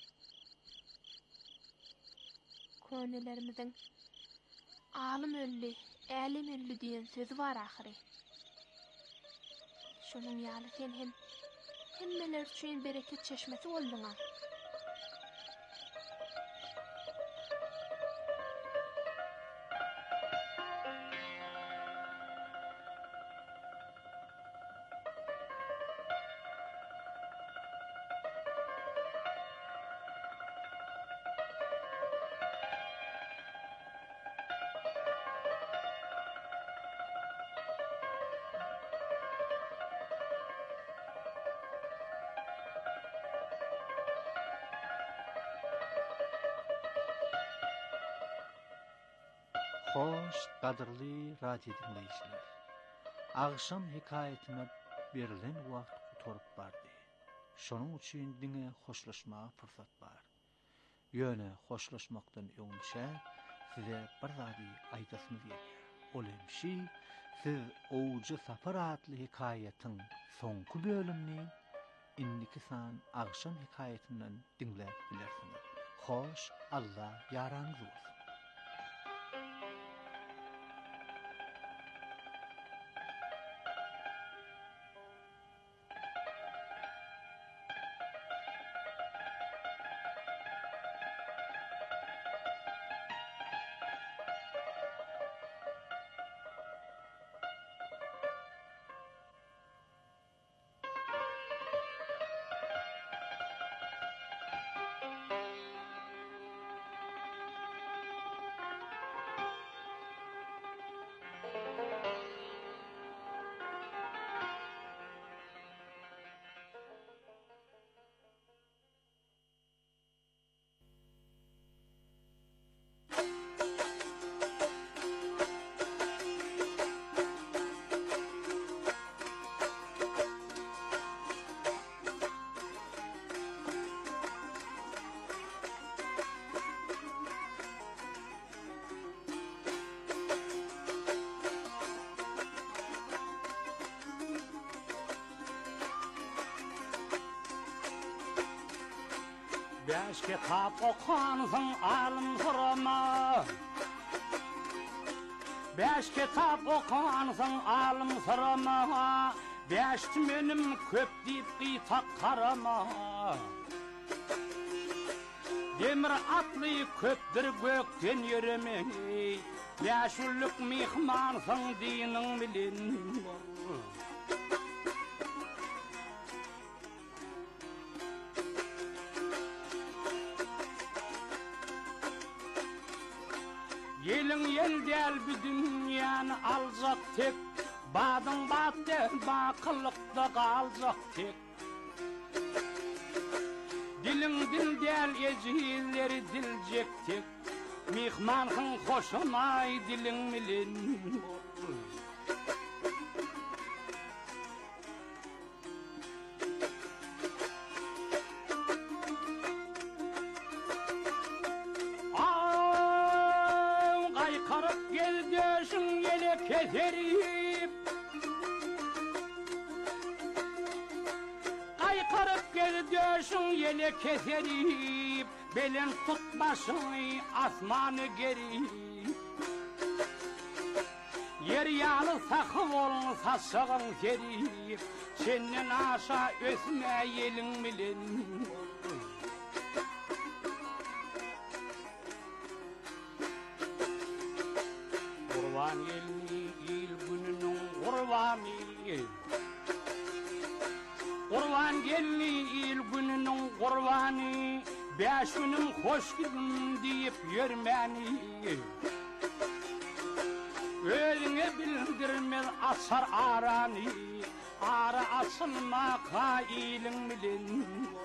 Könülerimizin alym ölli, älim ölli diýen sözi bar ahry. Şonuň ýaly sen hem hemmeler üçin bereket çeşmesi boldyňa. Hoş, qadırlı radio dinleyiciler. Akşam hikayetime berilen wagt gutorup bardy. Şonuň üçin diňe hoşlaşmaga fırsat bar. Ýöne hoşlaşmakdan öňçe size bir zady aýdasmy gelýär. Olemşi siz Owjy Safar adly hikayetin soňky bölümini indiki san akşam hikayetinden dinläp bilersiňiz. Hoş, Allah ýaranyňyz bolsun. Beş kitap okuansın alım sırama. Beş kitap okuansın alım sırama. Beş menim köp deyip qıytak karama. Demir atlı köpdir gökten yürüme. Beş ulluk mihmansın dinin bilin. Yelin yel del bir dünyanı alacak tek. Badın battı bakılıkta kalacak tek. Dilin dil del ecihilleri dilecek tek. Mihmanın hoşunay dilin milin. Keserip Aykırıp gel döşün yele keserip Belen tutmasın asmanı geri Yer yalı sakım olun saçağın serip Senden aşağı ösme yelin bilin Kurban yelini Kurbanı Kurban gelli il gününün kurbanı Beş günüm hoş gidin deyip yürmeni Ölüne bildirmez asar aranı Ara asılmaka ilin bilin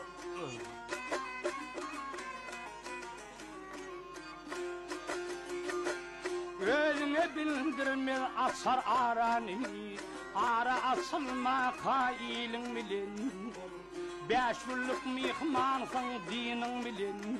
Ölüne bildirmez asar aranı Ara asılma kailin bilin Beş yıllık mihmansın dinin bilin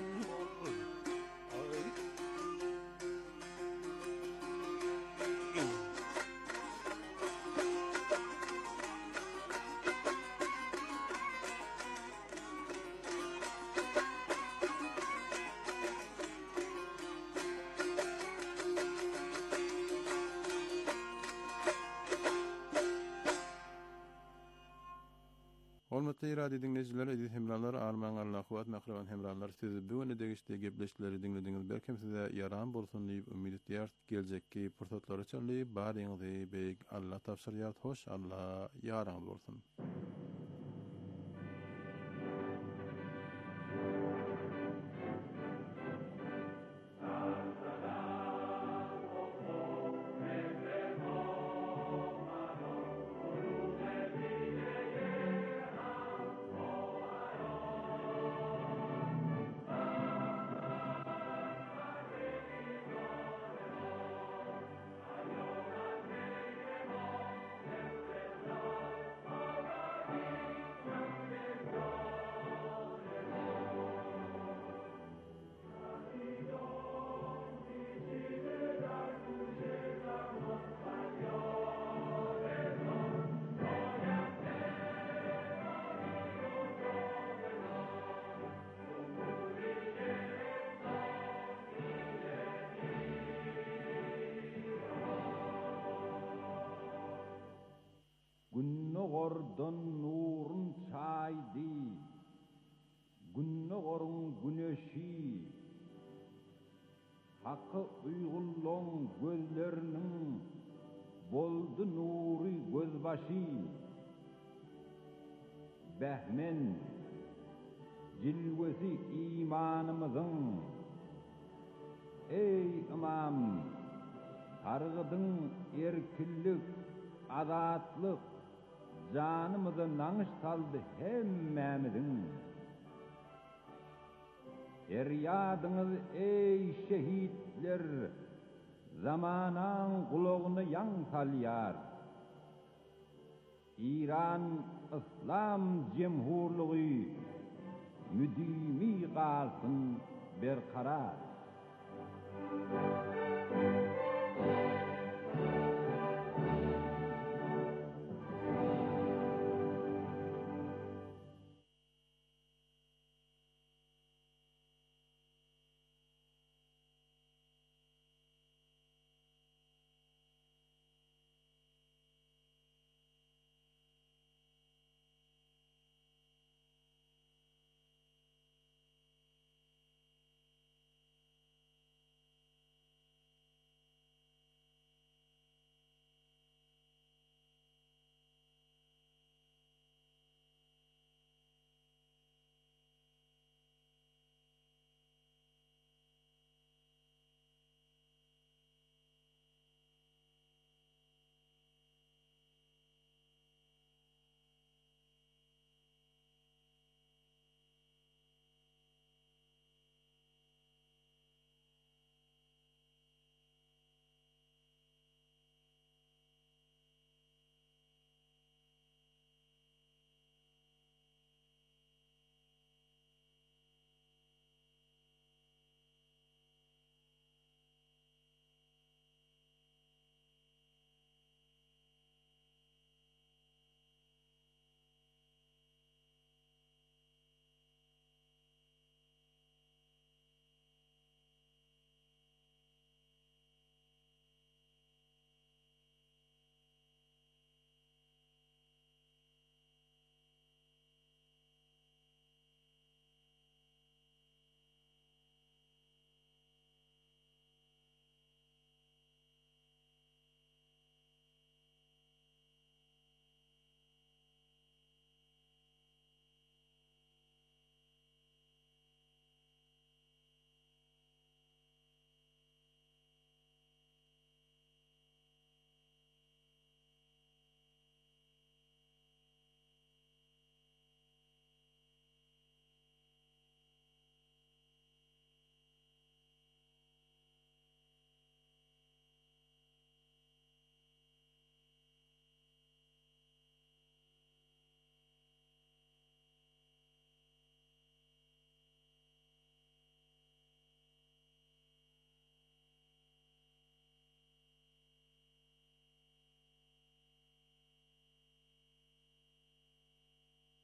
Hormatly radio dinleyijiler, edit hemralar, arman Allahwat makrawan hemralar, siz bu öne degişde gepleşleri dinlediňiz. Belkem size ýaram bolsun diýip ümid edýär. Geljekki pursatlary çynly baryňyzy beýik Allah tapşyrýar. Hoş, Allah ýaraňyz bolsun. Günnogordun nurun çaydı, Günnogorun güneşi, Hakkı uygulluğun gözlerinin boldu nuri gözbaşı. Behmen cilvesi imanımızın, Ey imam, targıdın erkillik, azatlık, canımızı nanış saldı hemmemizin. Feryadınız ey şehitler, zamanan kulağını yan salyar. İran İslam Cemhurluğu müdimi kalsın berkarar.